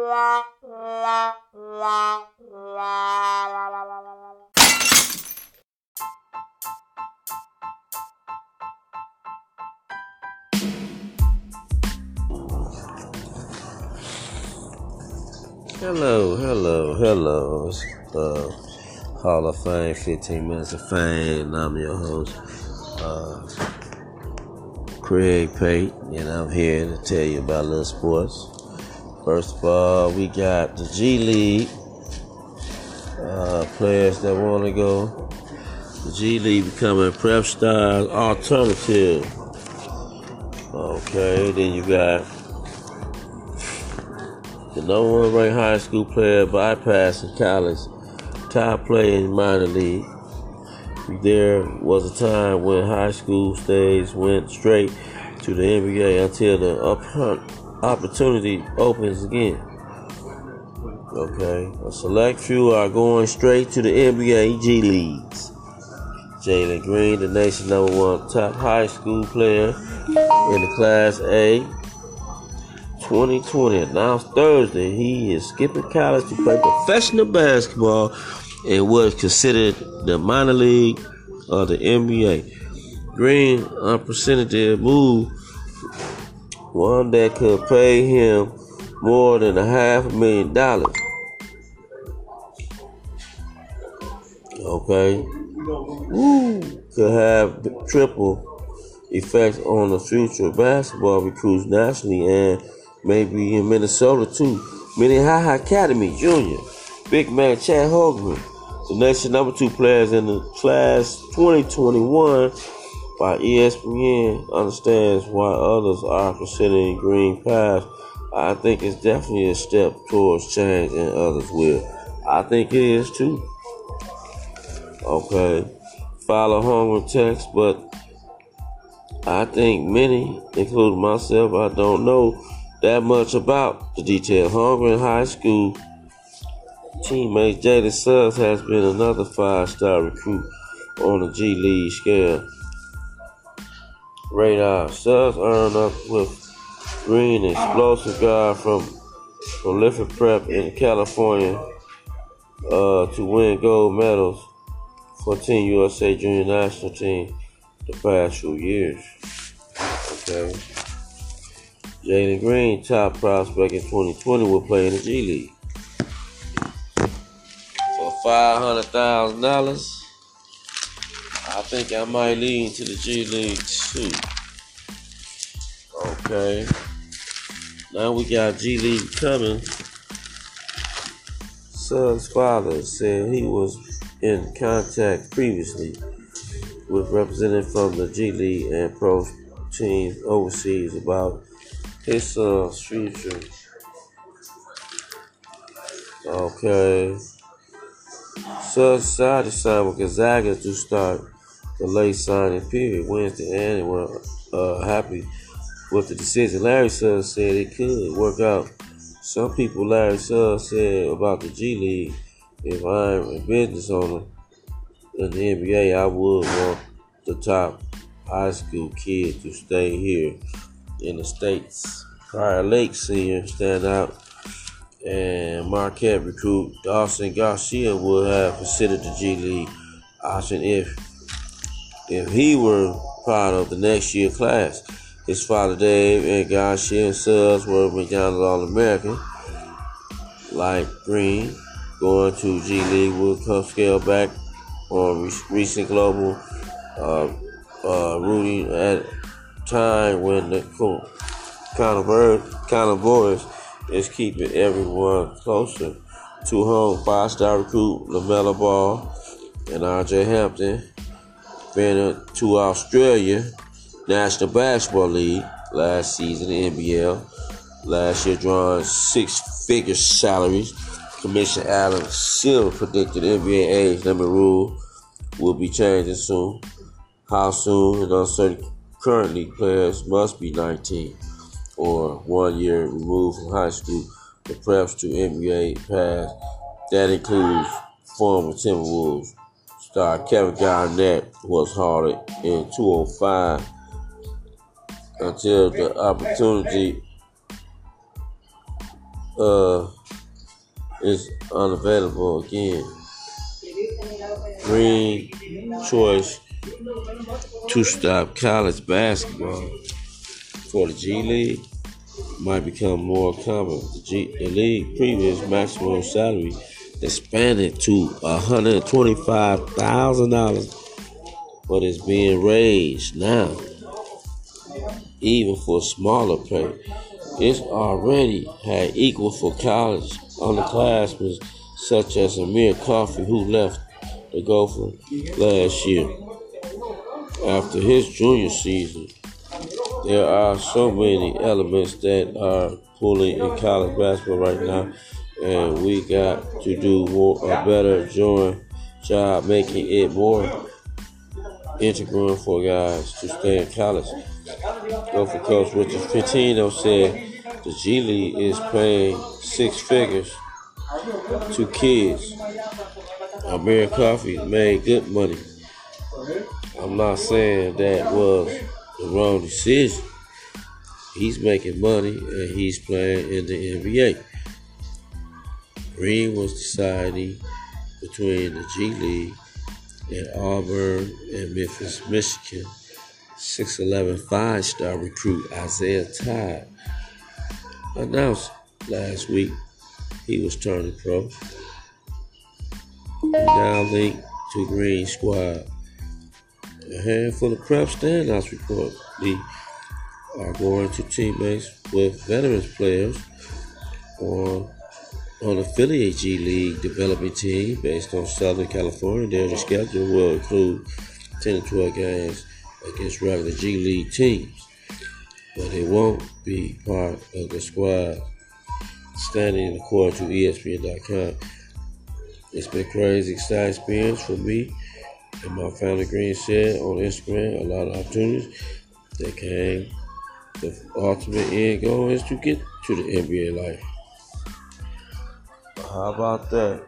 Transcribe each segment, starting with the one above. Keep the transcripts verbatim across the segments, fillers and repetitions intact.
Hello, hello, hello. It's uh, Hall of Fame, fifteen minutes of fame, and I'm your host, uh, Craig Pate, and I'm here to tell you about little sports. First of all, we got the G League, uh, players that want to go. The G League becoming Prep Stars alternative. Okay, then you got the number one ranked high school player bypassing college, top player in minor league. There was a time when high school stage went straight to the N B A until the opportunity opens again. Okay, a select few are going straight to the N B A G Leagues. Jalen Green, the nation's number one top high school player in the Class A twenty twenty, announced Thursday he is skipping college to play professional basketball in what is considered the minor league of the N B A. Green, unprecedented move, one that could pay him more than a half a million dollars. Okay. Woo. Could have triple effects on the future of basketball recruits nationally and maybe in Minnesota too. Minnehaha Academy Junior Big man Chad Hogan, the nation's number two players in the class twenty twenty-one by E S P N, understands why others are considering Green pass. I think it's definitely a step towards change, and others will. I think it is too. Okay, follow home with text, but I think many, including myself, I don't know that much about the details. Holmgren High School teammate Jalen Suggs has been another five-star recruit on the G League scale radar. Suggs earned up with Green, explosive guard from prolific prep in California, uh, to win gold medals for Team U S A Junior National Team the past few years. Okay. Jalen Green, top prospect in twenty twenty, will play in the G League. For five hundred thousand dollars, I think I might lean to the G League too. Okay. Now we got G League coming. Suggs' father said he was in contact previously with representatives from the G League and pro teams overseas about his son's future. Okay. Suggs decided to sign with Gonzaga to start the late signing period Wednesday, and were uh, happy with the decision. Larry Suggs said it could work out. Some people, Larry Suggs said about the G League, if I'm a business owner in the N B A, I would want the top high school kid to stay here in the States. Prior Lake senior standout and Marquette recruit Dawson Garcia would have considered the G League option if if he were part of the next year class. His father Dave and Garcia and Suggs were McDonald's All-American. Like Green, going to G League would come scale back on re- recent global uh, uh, rooting at a time when the cool kind of voice is keeping everyone closer to home. Five-star recruit LaMelo Ball and R J Hampton been to Australia National Basketball League last season, the N B L. Last year drawing six-figure salaries. Commissioner Adam Silver predicted N B A age limit rule will be changing soon. How soon and uncertain. Currently, players must be nineteen or one year removed from high school for preps to N B A pass. That includes former Timberwolves star Kevin Garnett, who was hired in two thousand five until the opportunity uh, is unavailable again. Green choice to stop college basketball for the G League might become more common. The, G, the league previous maximum salary expanded to one hundred twenty-five thousand dollars, but it's being raised now, even for smaller pay. It's already had equal for college underclassmen such as Amir Coffey, who left the Gophers last year after his junior season. There are so many elements that are pulling in college basketball right now, and we got to do more, a better joint job making it more integral for guys to stay in college. Gopher coach Richard Pitino said the G League is paying six figures to kids. Amir Coffey made good money. I'm not saying that was the wrong decision. He's making money and he's playing in the N B A. Green was deciding between the G League and Auburn and Memphis, Michigan. six eleven five-star recruit Isaiah Todd announced last week he was turning pro. He now linked to Green squad. A handful of prep standouts reportedly are going to teammates with veterans players on on affiliate G League development team based on Southern California. Their schedule will include ten to twelve games against regular G League teams, but it won't be part of the squad. Standing according to E S P N dot com, it's been a crazy, exciting experience for me and my family. Green said on Instagram, a lot of opportunities that came. The ultimate end goal is to get to the N B A life. How about that?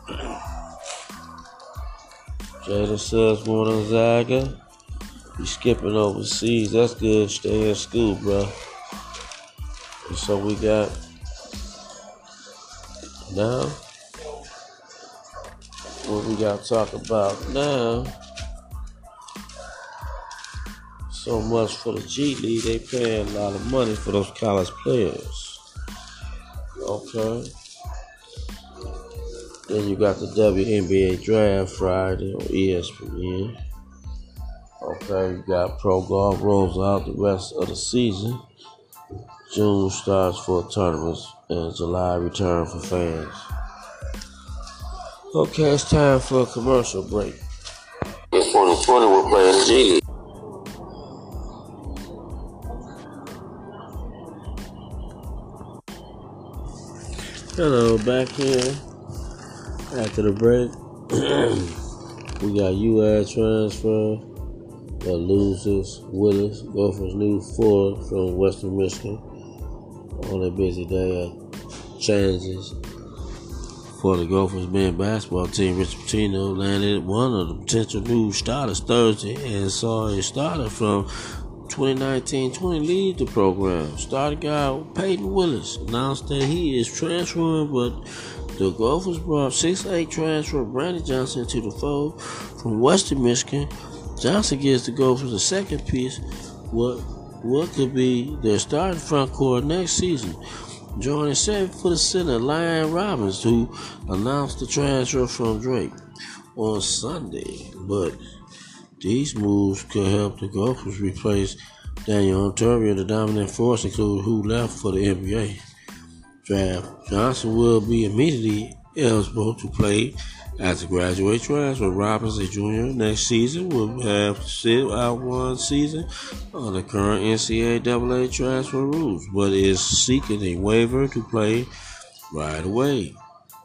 Jalen Suggs going to Zaga. He's skipping overseas. That's good. Stay in school, bro. And so we got now. What we got to talk about now? So much for the G League. They paying a lot of money for those college players. Okay. Then you got the W N B A Draft Friday on E S P N. Okay, you got pro golf rolls out the rest of the season. June starts for tournaments and July return for fans. Okay, it's time for a commercial break. In twenty twenty, we're playing the G League. Hello, back here after the break. We got U S transfer, the losers, Willis, Gophers new Ford from Western Michigan. On a busy day at changes for the Gophers men's basketball team. Richard Pitino landed one of the potential new starters Thursday and saw a starter from twenty nineteen twenty lead the program. Starter guy Peyton Willis announced that he is transferring, but the Gophers brought six eight transfer Brandon Johnson to the fold from Western Michigan. Johnson gives the Gophers a second piece, what what could be their starting front court next season. Joining seven-foot center Lion Robbins, who announced the transfer from Drake on Sunday. But these moves could help the Gophers replace Daniel Ontario, the dominant force, including who left for the N B A draft. Johnson will be immediately eligible to play as a graduate transfer. Robbins, a junior next season, will have to sit out one season on the current N C double A transfer rules, but is seeking a waiver to play right away.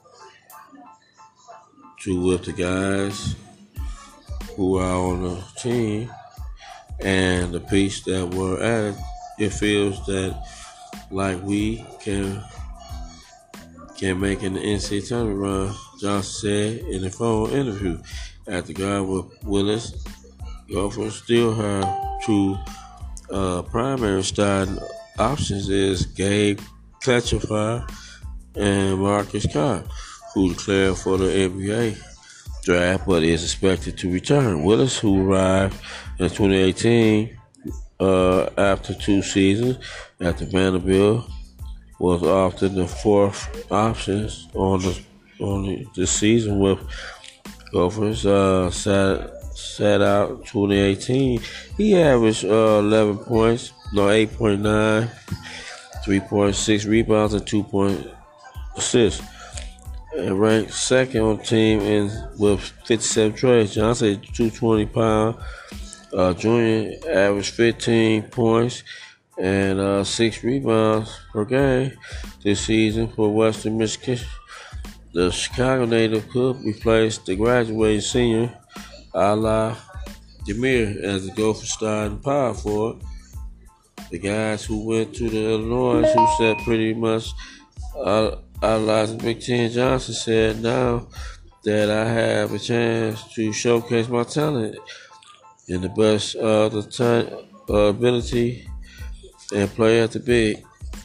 Two with the guys who are on the team and the piece that were added, it feels that like we can can make an N C double A tournament run, Johnson said in a phone interview. At the guard with Willis, Gophers still have two uh, primary starting options is Gabe Kletchford and Marcus Carr, who declared for the N B A draft but is expected to return. Willis, who arrived in twenty eighteen uh, after two seasons at the Vanderbilt, was often the fourth option on the on the, this season with Gophers. Uh, sat sat out twenty eighteen. He averaged uh, eleven points, no eight point nine, three point six rebounds, and two point assists. And ranked second on the team in with fifty-seven trades. Johnson, two hundred twenty pound uh, junior, averaged fifteen points and uh, six rebounds per game this season for Western Michigan. The Chicago native could replace the graduating senior Ala Demir as the Gopher starting power forward. The guys who went to the Illinois, who said pretty much uh, idolizing Big Ten Johnson, said now that I have a chance to showcase my talent in the best of the time, uh, ability and play at the big,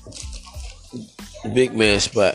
big man spot.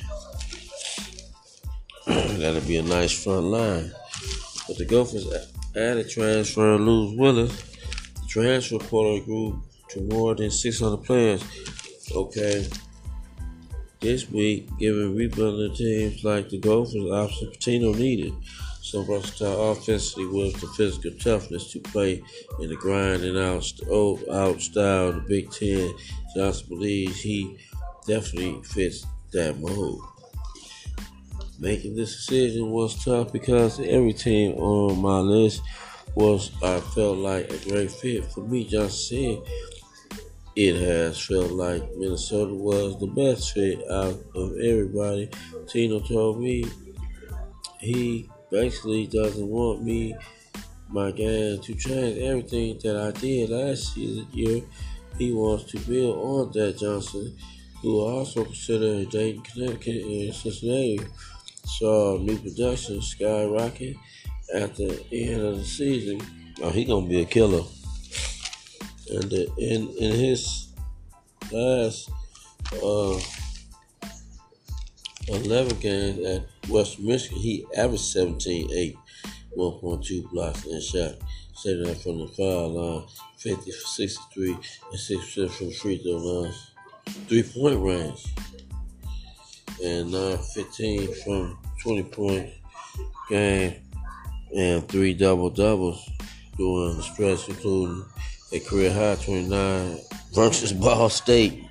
That'll be a nice front line. But the Gophers added transfer and lose Willis. The transfer portal grew to more than six hundred players. Okay. This week, giving rebuilding teams like the Gophers option Patino needed. So versatile offensively with the physical toughness to play in the grind and out, out style the Big Ten. Johnson believes he definitely fits that mold. Making this decision was tough because every team on my list was, I felt like, a great fit. For me, Johnson said it has felt like Minnesota was the best fit out of everybody. Tino told me he basically doesn't want me, my game, to change everything that I did last year. He wants to build on that. Johnson, who also considered Dayton, Connecticut, and Cincinnati, saw new production skyrocket at the end of the season. Oh, he gonna be a killer. And the, in in his last uh, eleven games at Western Michigan, he averaged seventeen, eight, one point two blocks and shot seventy-nine from the foul line, fifty for sixty-three, and six percent from the free throw line, three point range, and nine fifteen from twenty point game, and three double doubles during the stretch, including a career high twenty-nine versus Ball State.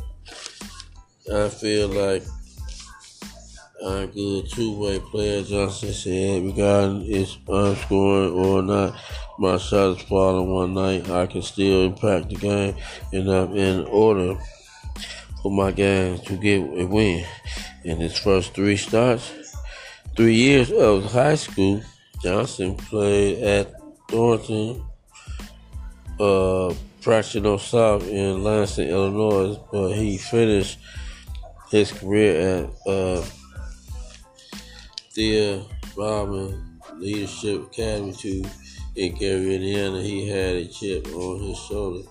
I feel like I'm a good two-way player, Johnson said, regarding if I'm scoring or not. My shot is falling one night. I can still impact the game, and I'm in order for my game to get a win. In his first three starts, three years of high school, Johnson played at Thornton, uh, Fractional South in Lansing, Illinois, but he finished his career at uh, Thea Robin Leadership Academy two in Gary, Indiana. He had a chip on his shoulder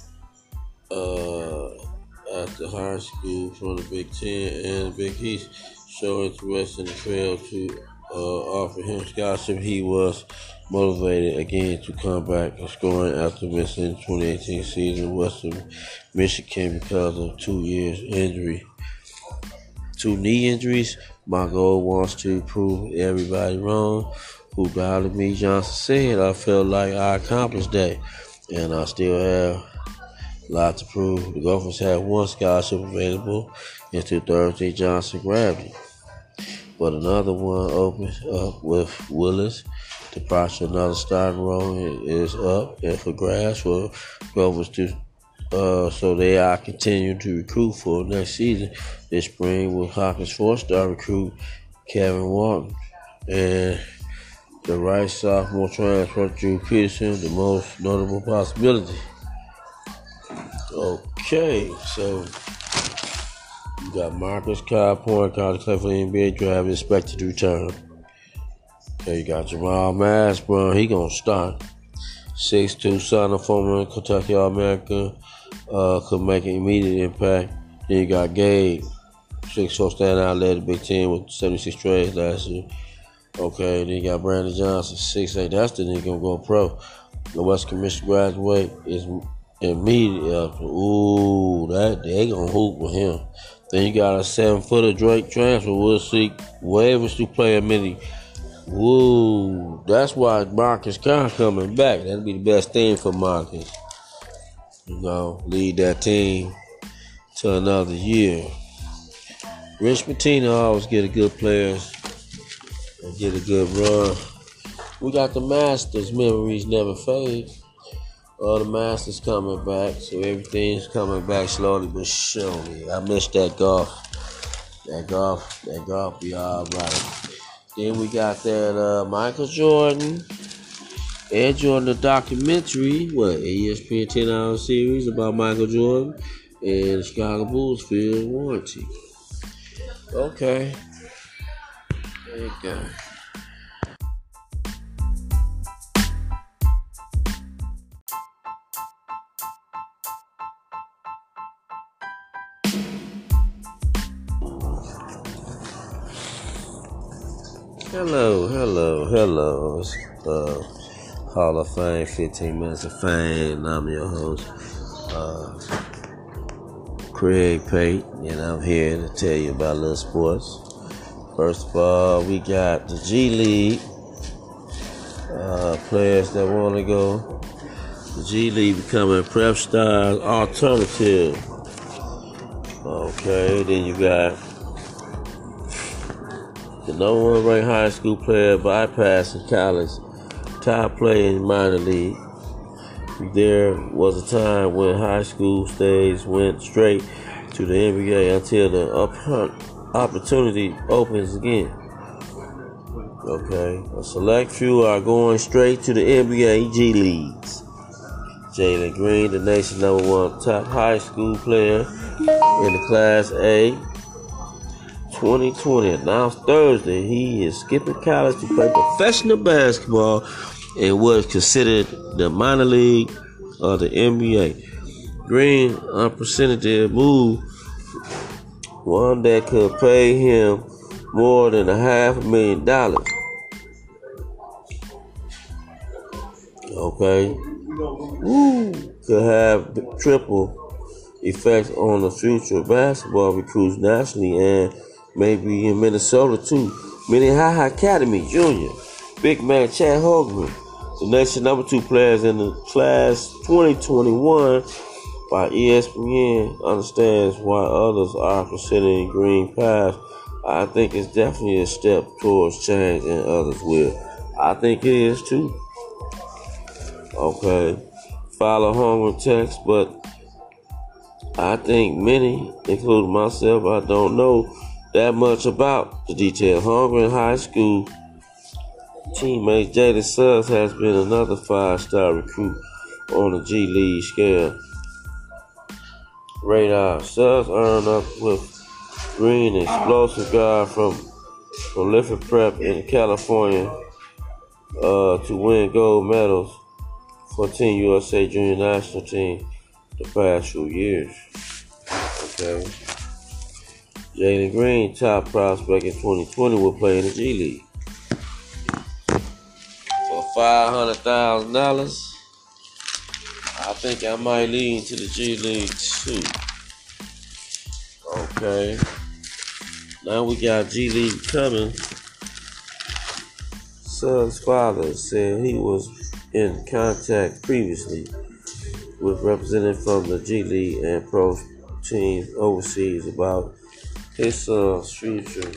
uh, at the high school from the Big Ten and Big East, showing interest in the field to uh, offer him scholarship. He was motivated again to come back and scoring after missing the twenty eighteen season Western Michigan because of two years injury. Two knee injuries. My goal wants to prove everybody wrong who doubted me. Johnson said, I felt like I accomplished that, and I still have a lot to prove. The Gophers had one scholarship available until Thursday. Johnson grabbed it, but another one opened up with Willis. The process of another starting role is up and for grabs for Gophers to Uh, so they are continuing to recruit for next season this spring with Hawkins four-star recruit Kevin Walton and the right sophomore transfer Drew Peterson, the most notable possibility. Okay, so you got Marcus Carr, point guard, declared for the N B A draft, expected to return. Okay, you got Jamal Mashburn, he gonna start. six two son of former Kentucky All-American. Uh, could make an immediate impact. Then you got Gabe, six four stand out, led the Big Ten with seventy-six trades last year. Okay, then you got Brandon Johnson, six eight. That's the nigga gonna go pro. The West Commission graduate is immediately after. Ooh, that they gonna hoop with him. Then you got a seven footer Drake transfer. We'll see waivers to play a mini. Woo, that's why Marcus Carr coming back. That'll be the best thing for Marcus. You know, lead that team to another year. Rich Pitino always get a good players and get a good run. We got the Masters. Memories never fade. All the Masters coming back, so everything's coming back slowly but surely. I miss that golf. That golf, that golf be all right. Then we got that uh, Michael Jordan, Air Jordan, the documentary, what, E S P N ten-hour series about Michael Jordan and the Chicago Bulls field warranty. Okay. There you go. Hello, hello, hello. It's uh, Hall of Fame, fifteen minutes of fame. I'm your host, uh, Craig Pate, and I'm here to tell you about little sports. First of all, we got the G League. Uh, players that want to go. The G League becoming Prep Stars alternative. Okay, then you got the number one ranked high school player bypassing college, top player in minor league. There was a time when high school stage went straight to the N B A until the up- opportunity opens again. Okay, a select few are going straight to the N B A G Leagues. Jalen Green, the nation's number one top high school player in the Class A twenty twenty, announced Thursday he is skipping college to play professional basketball in what is considered the minor league of the N B A. Green, unprecedented move, one that could pay him more than a half a million dollars. Okay. Woo. Could have triple effects on the future of basketball recruits nationally and maybe in Minnesota too. Minnehaha Academy Junior Big man Chad Hogan, the nation's number two players in the class twenty twenty-one by E S P N, understands why others are considering Green path. I think it's definitely a step towards change, and others will. I think it is too. Okay, follow Hogan text, but I think many, including myself, I don't know that much about the detail. Holmgren High School teammate Jalen Suggs has been another five-star recruit on the G League scale radar. Suggs earned up with Green, explosive guard from prolific prep in California, uh, to win gold medals for Team U S A Junior National Team the past few years. Okay. Jalen Green, top prospect in twenty twenty, will play in the G League. For five hundred thousand dollars, I think I might lean to the G League too. Okay. Now we got G League coming. Suggs' father said he was in contact previously with representatives from the G League and pro teams overseas about his son's future.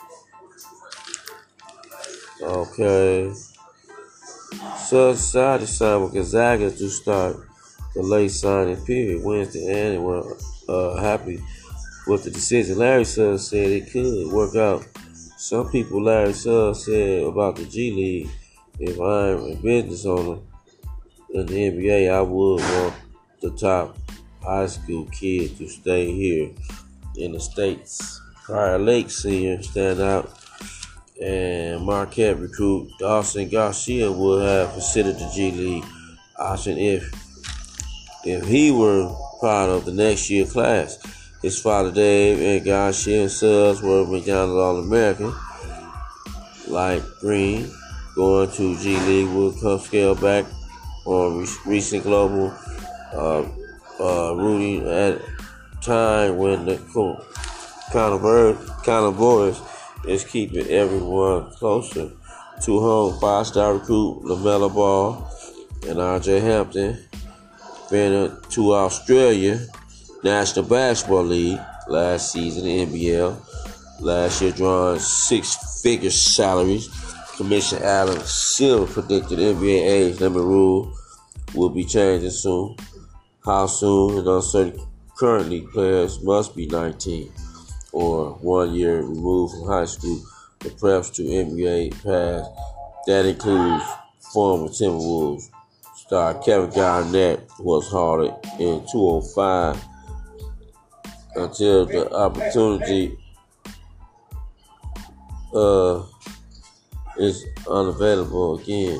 Okay. Suggs decided to sign with Gonzaga to start the late signing period Wednesday, and were uh, happy with the decision. Larry Suggs said it could work out. Some people, Larry Suggs said about the G League, if I'm a business owner in the N B A, I would want the top high school kid to stay here in the States. Prior Lake senior standout and Marquette recruit Dawson Garcia would have considered the G League option if if he were part of the next year class. His father Dave and Garcia and Suggs were McDonald's All-American. Like Green, going to G League with Cup scale back on recent global uh, uh, Rudy at time when the Cowboys is keeping everyone closer to home. Five-star recruit LaMelo Ball and R J Hampton been to Australia National Basketball League last season, the N B L. Last year drawing six-figure salaries. Commissioner Adam Silver predicted N B A age limit rule will be changing soon. How soon is uncertain. Currently, players must be nineteen or one year removed from high school for preps to N B A pass. That includes former Timberwolves star Kevin Garnett was hauled in two oh five until the opportunity uh, is unavailable again.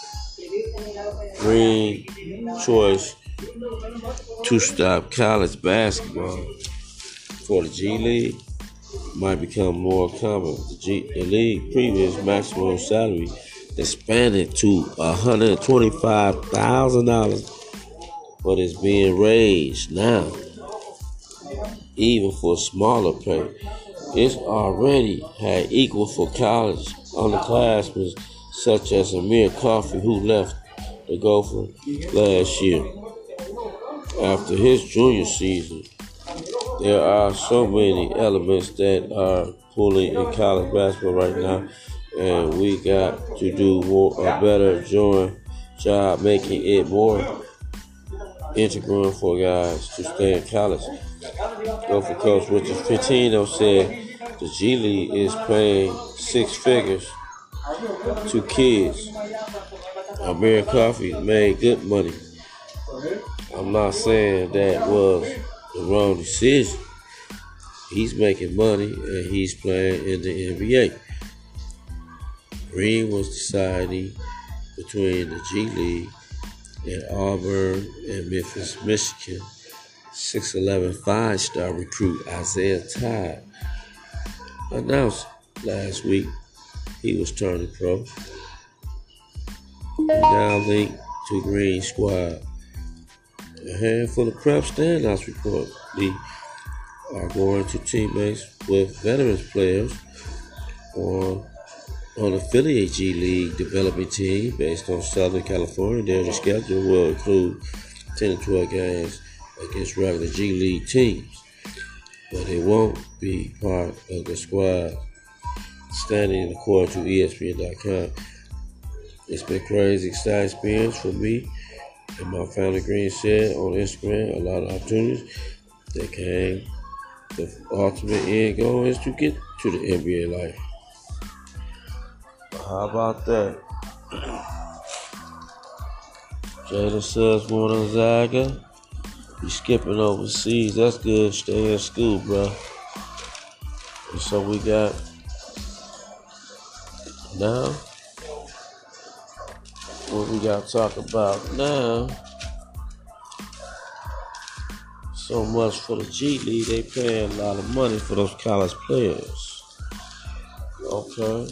Green choice to stop college basketball for the G League might become more common. The, G, the league previous maximum salary expanded to one hundred twenty-five thousand dollars, but it's being raised now, even for smaller pay. It's already had equal for college underclassmen such as Amir Coffey, who left the Gophers last year. After his junior season, there are so many elements that are pulling in college basketball right now, and we got to do more, a better job making it more integral for guys to stay in college. Gopher coach Richard Pitino said the G League is paying six figures to kids. Amir Coffey made good money. I'm not saying that was the wrong decision. He's making money and he's playing in the N B A. Green was deciding between the G League and Auburn and Memphis, Michigan. six eleven five-star recruit Isaiah Todd announced last week he was turning pro. He now linked to Green squad. A handful of prep standouts reportedly are going to teammates with veterans players on on affiliate G League development team based on Southern California. Their schedule will include ten to twelve games against regular G League teams, but it won't be part of the squad. Standing according to E S P N dot com, it's been a crazy, exciting experience for me and my family. Green said on Instagram, a lot of opportunities that came. The ultimate end goal is to get to the N B A life. How about that? Jalen Suggs going to Zaga. He's skipping overseas. That's good. Stay in school, bro. And so we got now. What we got to talk about now? So much for the G League. They paying a lot of money for those college players. Okay.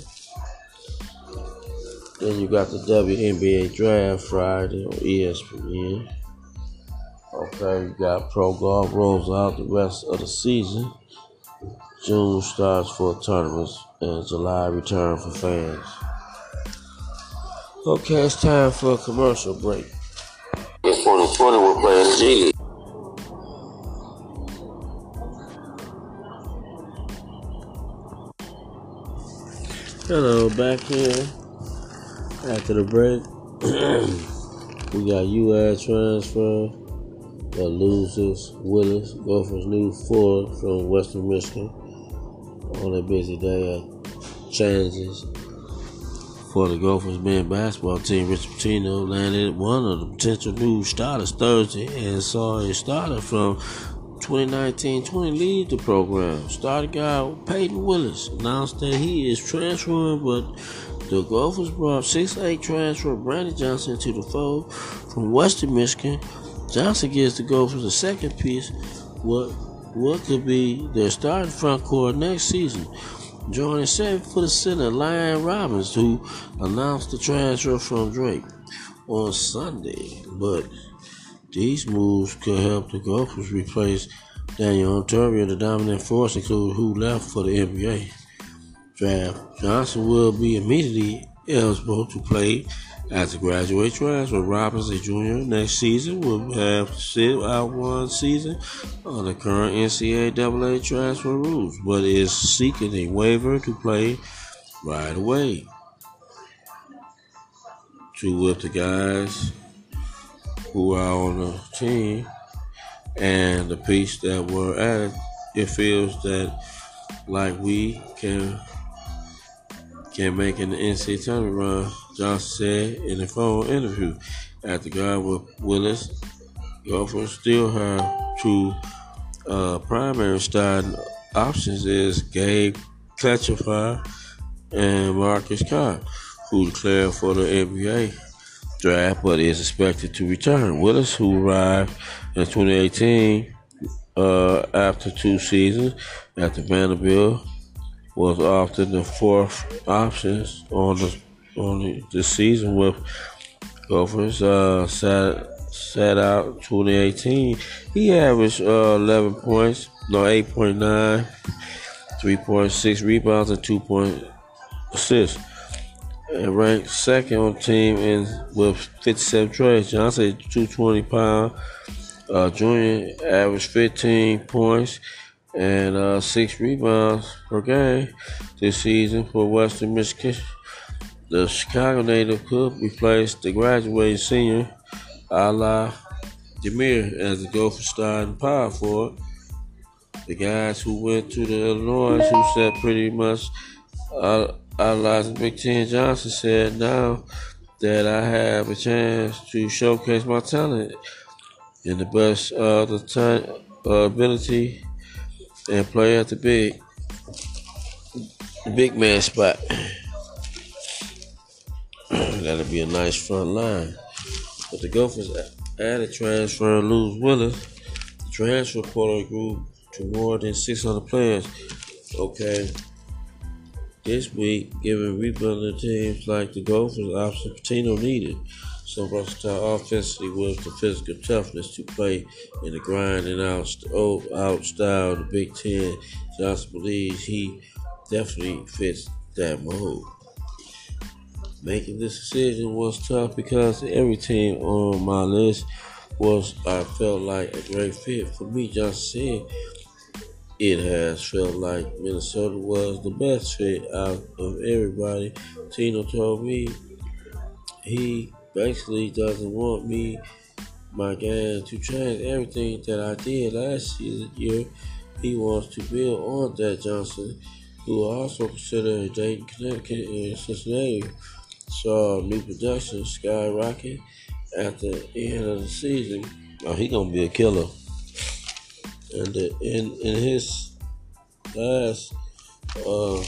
Then you got the W N B A Draft Friday on E S P N. Okay, you got pro golf rolls out the rest of the season. June starts for tournaments and July return for fans. Okay, it's time for a commercial break. In twenty twenty, we're playing the G League. Hello, back here. After the break, we got U S transfer, the losers, Willis, Gophers new Ford from Western Michigan. On a busy day at changes for the Gophers men's basketball team. Richard Pitino landed one of the potential new starters Thursday and saw a starter from twenty nineteen twenty lead the program. Starter guy Peyton Willis announced that he is transferring, but the Gophers brought six eight transfer Brandon Johnson to the fold from Western Michigan. Johnson gives the Gophers a second piece, what what could be their starting front court next season. Joining seven-foot center Lion Robbins, who announced the transfer from Drake on Sunday. But these moves could help the Gophers replace Daniel Ontario, the dominant force, including who left for the N B A draft. Johnson will be immediately eligible to play as a graduate transfer. Robbins, a junior next season, will have to sit out one season on the current N C double A transfer rules, but is seeking a waiver to play right away. Two with the guys who are on the team and the piece that were added, it feels that like we can can make an N C double A tournament run, Johnson said in a phone interview. At the guard with Willis, Gophers still have two uh, primary starting options is Gabe Cletchify and Marcus Carr, who declared for the N B A draft but is expected to return. Willis, who arrived in twenty eighteen uh, after two seasons at the Vanderbilt, was often the fourth option on the on the, the season with Gophers. Uh, sat sat out twenty eighteen. He averaged uh, eleven points, no eight point nine, three point six rebounds, and two point assists. And ranked second on the team in with fifty-seven trades. Johnson, two hundred twenty pound uh, junior, averaged fifteen points and uh, six rebounds per game this season for Western Michigan. The Chicago native could replace the graduating senior Ala Demir as the Gopher starting power forward. The guys who went to the Illinois, who said pretty much uh, idolizing Big Ten, Johnson said, now that I have a chance to showcase my talent in the best of the time, uh, ability and play at the big, big man spot. That'll be a nice front line. But the Gophers added transfer and lose Willis. The transfer portal grew to more than six hundred players. Okay. This week, giving rebuilding teams like the Gophers option Patino needed. Some versatile offensively with the physical toughness to play in the grind and out, out style of the Big Ten. Johnson believes he definitely fits that mold. Making this decision was tough because every team on my list was, I felt like, a great fit for me. Johnson said it has felt like Minnesota was the best fit out of everybody. Tino told me he basically doesn't want me, my game, to change everything that I did last year. He wants to build on that. Johnson, who also considered Dayton, Connecticut, and Cincinnati, saw new production skyrocket at the end of the season. Oh, he gonna be a killer. And the, in in his last uh,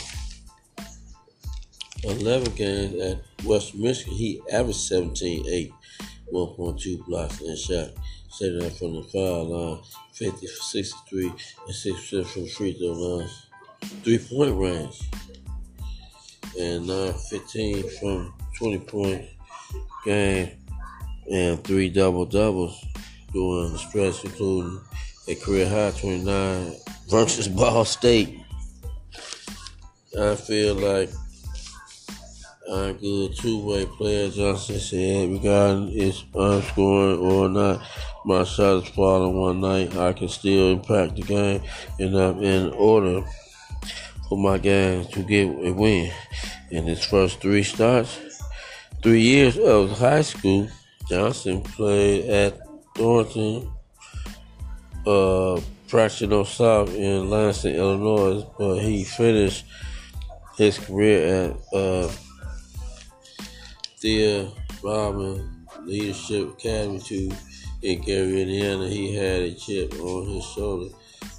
eleven games at Western Michigan, he averaged seventeen, eight, one point two blocks and shot seventy-nine from the foul line, fifty for sixty-three, and six percent from free throw lines, three point range, and nine fifteen from twenty point game, and three double doubles during the stretch, including a career high twenty-nine versus Ball State. I feel like I'm a good two-way player, Johnson said, regarding if I'm scoring or not. My shot is falling one night. I can still impact the game, and I'm in order for my game to get a win. In his first three starts, three years of high school, Johnson played at Thornton, uh, Fractional South in Lansing, Illinois, but he finished his career at uh, Thea Robin Leadership Academy two in Gary, Indiana. He had a chip on his shoulder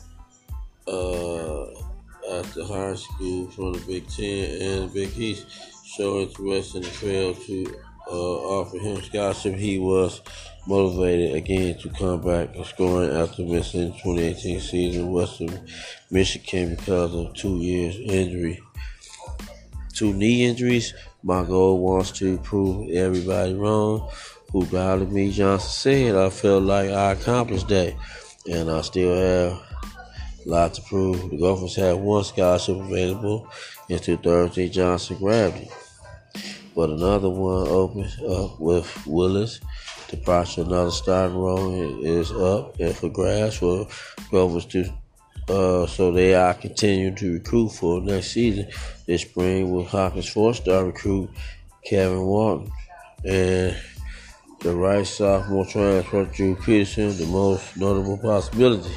uh, after high school from the Big Ten and the Big East, showing interest in the trail to uh, offered him scholarship, he was motivated again to come back and scoring after missing the twenty eighteen season Western Michigan because of two years injury, two knee injuries. My goal was to prove everybody wrong. Who doubted me, Johnson said. I felt like I accomplished that, and I still have a lot to prove. The Gophers had one scholarship available until Thursday. Johnson grabbed it, but another one opened up with Willis. The price of another starting role is up and for grabs for Gophers to uh, so they are continuing to recruit for next season. This spring with Hawkins four-star recruit Kevin Walton and the right sophomore transfer Drew Peterson, the most notable possibility.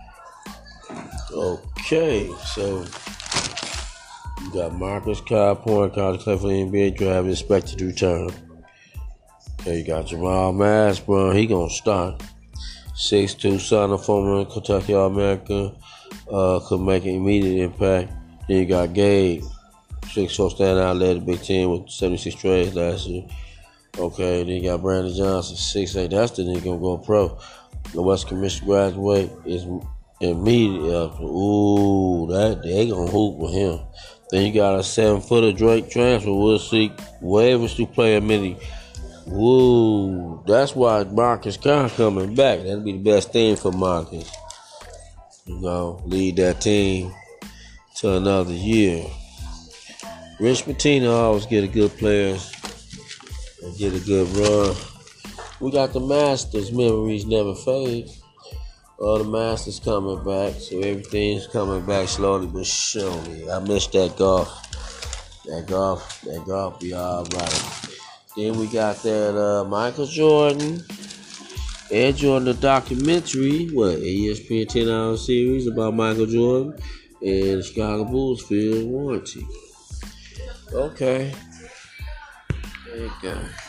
Okay, so you got Marcus Kyle Point, college play for the N B A draft, expected to return. Okay, you got Jamal Mashburn, he gonna start. six two son of former Kentucky All-American, uh, could make an immediate impact. Then you got Gabe, six four standout, led the Big Ten with seventy-six trades last year. Okay, then you got Brandon Johnson, six eight. That's the nigga gonna go pro. The West Commission graduate is immediate. Ooh, that they gonna hoop with him. Then you got a seven-footer Drake transfer. We'll see waivers to play a mini. Woo, that's why Marcus Carr coming back. That'll be the best thing for Marcus. You know, lead that team to another year. Rich Pitino always get a good players and get a good run. We got the Masters. Memories never fade. All the Masters coming back, so everything's coming back slowly but surely. I miss that golf. That golf, that golf be all right. Then we got that uh, Michael Jordan, Air Jordan, the documentary, what, E S P N ten-hour series about Michael Jordan and the Chicago Bulls field warranty. Okay. There you go.